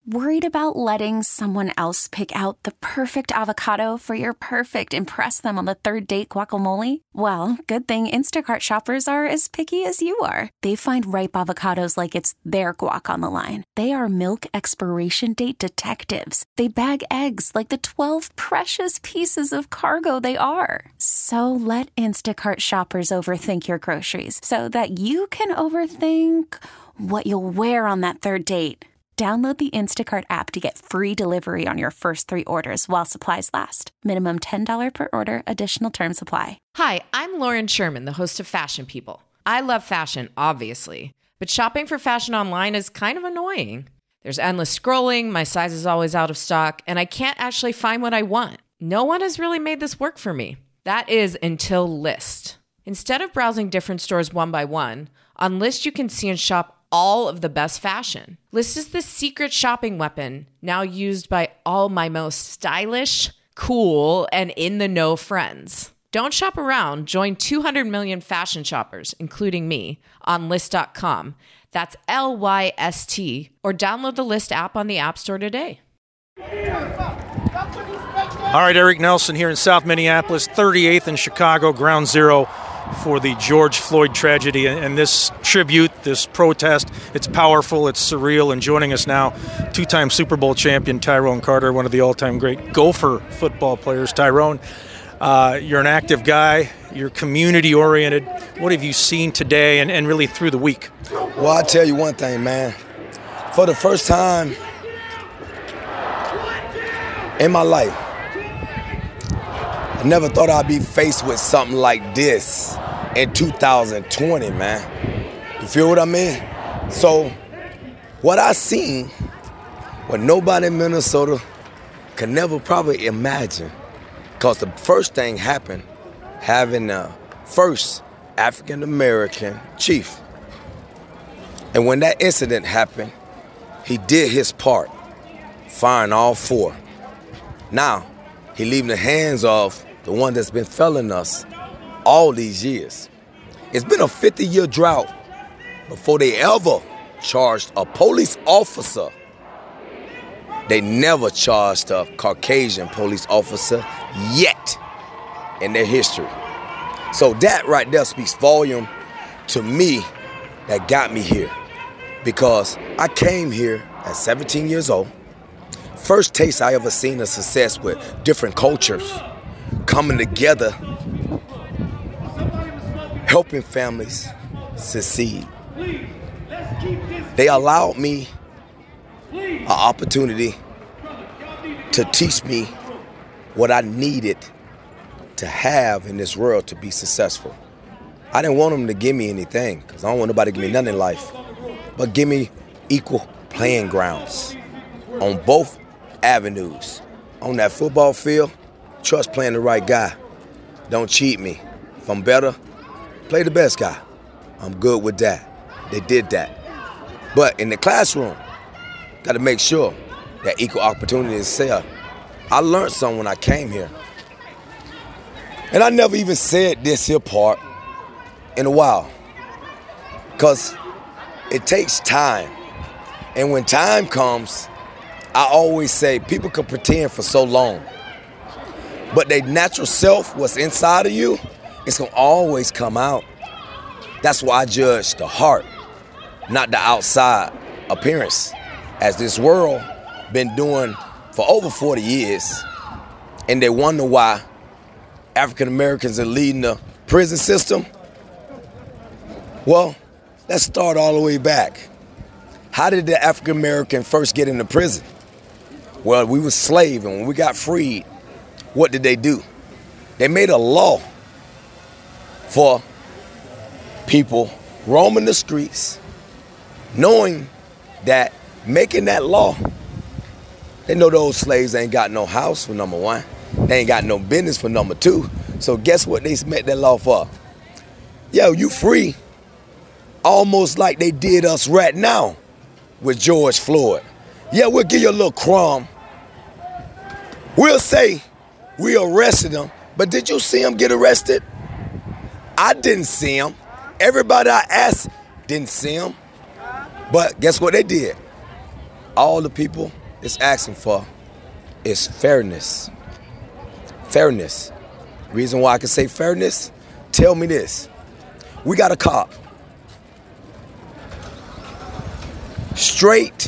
Worried about letting someone else pick out the perfect avocado for your perfect impress them on the third date guacamole? Well, good thing Instacart shoppers are as picky as you are. They find ripe avocados like it's their guac on the line. They are milk expiration date detectives. They bag eggs like the 12 precious pieces of cargo they are. So let Instacart shoppers overthink your groceries so that you can overthink what you'll wear on that third date. Download the Instacart app to get free delivery on your first 3 orders while supplies last. Minimum $10 per order. Additional terms apply. Hi, I'm Lauren Sherman, the host of Fashion People. I love fashion, obviously, but shopping for fashion online is kind of annoying. There's endless scrolling, my size is always out of stock, and I can't actually find what I want. No one has really made this work for me. That is until Lyst. Instead of browsing different stores one by one, on Lyst you can see and shop all of the best fashion. Lyst is the secret shopping weapon now used by all my most stylish, cool, and in-the-know friends. Don't shop around. Join 200 million fashion shoppers, including me, on Lyst.com. That's Lyst, or download the Lyst app on the App Store today. All right, Eric Nelson here in South Minneapolis, 38th in Chicago, ground zero for the George Floyd tragedy. And this tribute, this protest, it's powerful, it's surreal. And joining us now, 2-time Super Bowl champion Tyrone Carter, one of the all-time great Gopher football players. Tyrone, you're an active guy, you're community-oriented. What have you seen today and really through the week? Well, I'll tell you one thing, man. For the first time in my life, I never thought I'd be faced with something like this in 2020, man. You feel what I mean? So, what I seen, what nobody in Minnesota could never probably imagine, because the first thing happened, having the first African-American chief. And when that incident happened, he did his part, firing all 4. Now, he leaving the hands of the one that's been failing us all these years. It's been a 50-year drought before they ever charged a police officer. They never charged a Caucasian police officer yet in their history. So that right there speaks volume to me that got me here. Because I came here at 17 years old. First taste I ever seen of success with different cultures coming together, helping families succeed. They allowed me an opportunity to teach me what I needed to have in this world to be successful. I didn't want them to give me anything, because I don't want nobody to give me nothing in life, but give me equal playing grounds on both avenues. On that football field, trust playing the right guy. Don't cheat me. If I'm better, play the best guy. I'm good with that. They did that. But in the classroom, got to make sure that equal opportunity is there. I learned something when I came here. And I never even said this here part in a while, because it takes time. And when time comes, I always say people can pretend for so long, but their natural self, what's inside of you, it's going to always come out. That's why I judge the heart, not the outside appearance, as this world been doing for over 40 years. And they wonder why African Americans are leading the prison system. Well, let's start all the way back. How did the African American first get into prison? Well, we were slaves, and when we got freed, what did they do? They made a law for people roaming the streets, knowing that making that law, they know those slaves ain't got no house, for number one. They ain't got no business, for number two. So guess what they made that law for? Yo, you free, almost like they did us right now with George Floyd. Yeah, we'll give you a little crumb. We'll say we arrested him, but did you see him get arrested? I didn't see him. Everybody I asked didn't see him. But guess what they did? all the people is asking for is fairness. Fairness. Reason why I can say fairness, tell me this. We got a cop. Straight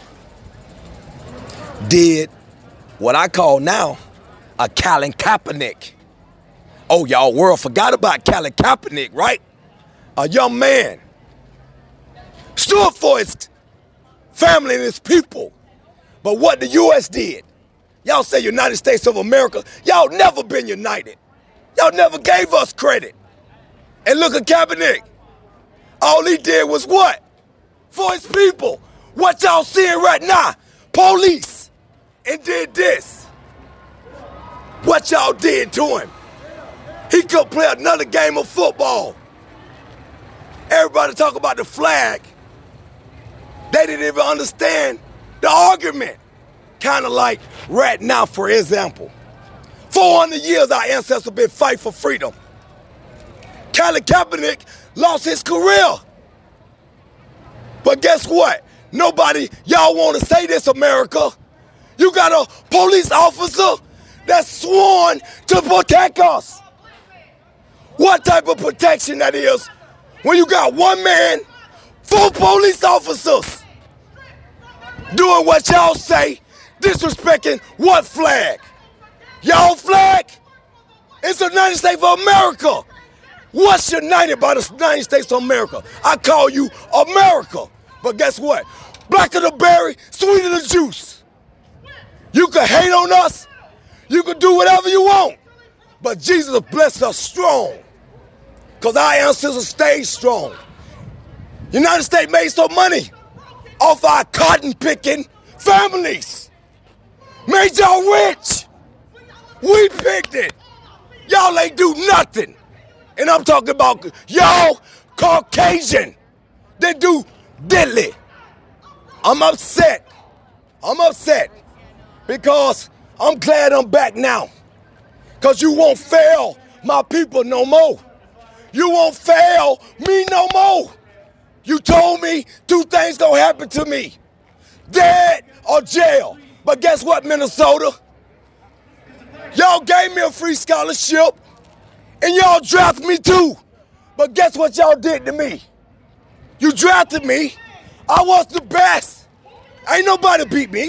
did what I call now a Colin Kaepernick. Oh, y'all world forgot about Colin Kaepernick, right? A young man stood for his family and his people. But what the U.S. did, y'all say United States of America, y'all never been united. Y'all never gave us credit. And look at Kaepernick. All he did was what? For his people. What y'all seeing right now? Police. And did this. What y'all did to him. He could play another game of football. Everybody talk about the flag. They didn't even understand the argument. Kind of like right now, for example. 400 years our ancestors been fighting for freedom. Colin Kaepernick lost his career. But guess what? Nobody, y'all want to say this, America. You got a police officer that's sworn to protect us. What type of protection that is when you got one man, 4 police officers doing what y'all say, disrespecting what flag? Y'all flag? It's the United States of America. What's united by the United States of America? I call you America. But guess what? Blacker the berry, sweeter the juice. You can hate on us. You can do whatever you want. But Jesus blessed us strong. Because our ancestors stayed strong. United States made some money off our cotton picking families. Made y'all rich. We picked it. Y'all ain't do nothing. And I'm talking about y'all Caucasian. They do diddly. I'm upset. I'm upset because I'm glad I'm back now. Because you won't fail my people no more. You won't fail me no more. You told me 2 things gonna happen to me. Dead or jail. But guess what, Minnesota? Y'all gave me a free scholarship and y'all drafted me too. But guess what y'all did to me? You drafted me. I was the best. Ain't nobody beat me.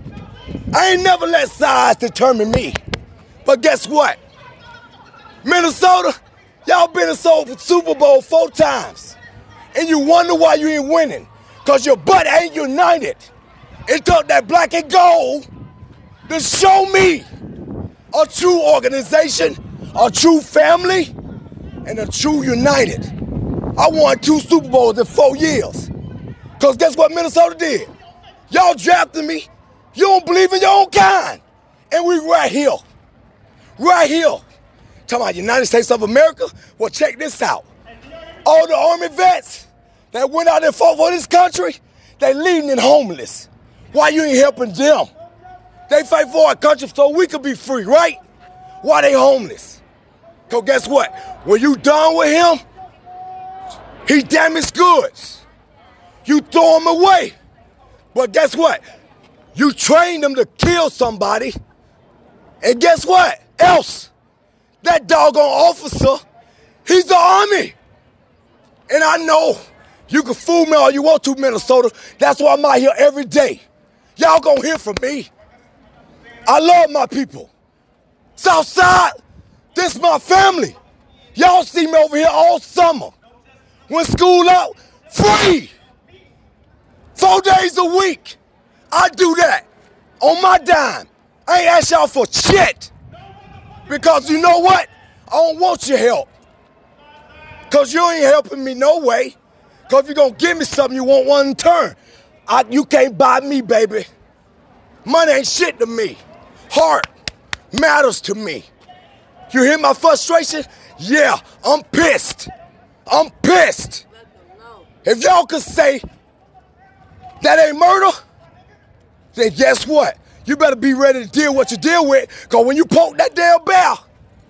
I ain't never let size determine me. But guess what? Minnesota, y'all been in Super Bowl 4 times. And you wonder why you ain't winning. Because your butt ain't united. It took that black and gold to show me a true organization, a true family, and a true united. I won 2 Super Bowls in 4 years. Because guess what Minnesota did? Y'all drafted me. You don't believe in your own kind. And we right here. Right here. Talking about United States of America? Well, check this out. All the Army vets that went out and fought for this country, they leaving it homeless. Why you ain't helping them? They fight for our country so we could be free, right? Why they homeless? Because guess what? When you done with him, he damaged goods. You throw him away. But guess what? You trained him to kill somebody. And guess what else? That doggone officer, he's the Army. And I know you can fool me all you want to, Minnesota. That's why I'm out here every day. Y'all gonna hear from me. I love my people. Southside, this is my family. Y'all see me over here all summer. When school out, free. 4 days a week. I do that on my dime. I ain't ask y'all for shit. Because you know what? I don't want your help. Because you ain't helping me no way. Because if you're going to give me something, you want one in turn. You can't buy me, baby. Money ain't shit to me. Heart matters to me. You hear my frustration? Yeah, I'm pissed. I'm pissed. If y'all could say that ain't murder, then guess what? You better be ready to deal what you deal with, because when you poke that damn bell,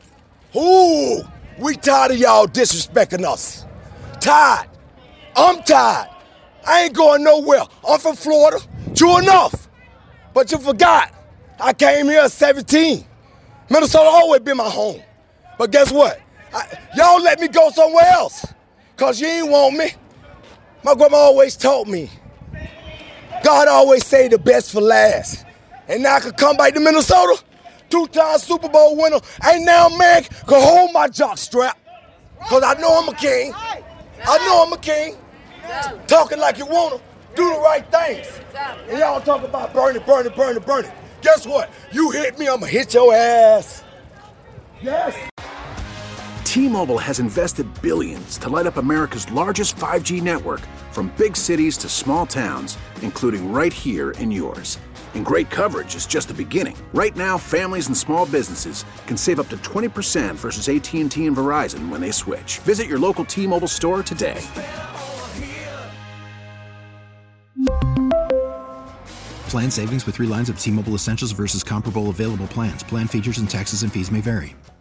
ooh, we tired of y'all disrespecting us. Tired. I'm tired. I ain't going nowhere. I'm from Florida, True enough. But you forgot, I came here at 17. Minnesota always been my home. But guess what? Y'all let me go somewhere else because you ain't want me. My grandma always told me, God always say the best for last. And now I can come back to Minnesota, 2-time Super Bowl winner. Ain't now man can hold my jock strap because I know I'm a king. I know I'm a king. Talking like you want to, do the right things. And y'all talk about burning. Guess what? You hit me, I'm going to hit your ass. Yes. T-Mobile has invested billions to light up America's largest 5G network, from big cities to small towns, including right here in yours. And great coverage is just the beginning. Right now, families and small businesses can save up to 20% versus AT&T and Verizon when they switch. Visit your local T-Mobile store today. Plan savings with 3 lines of T-Mobile Essentials versus comparable available plans. Plan features and taxes and fees may vary.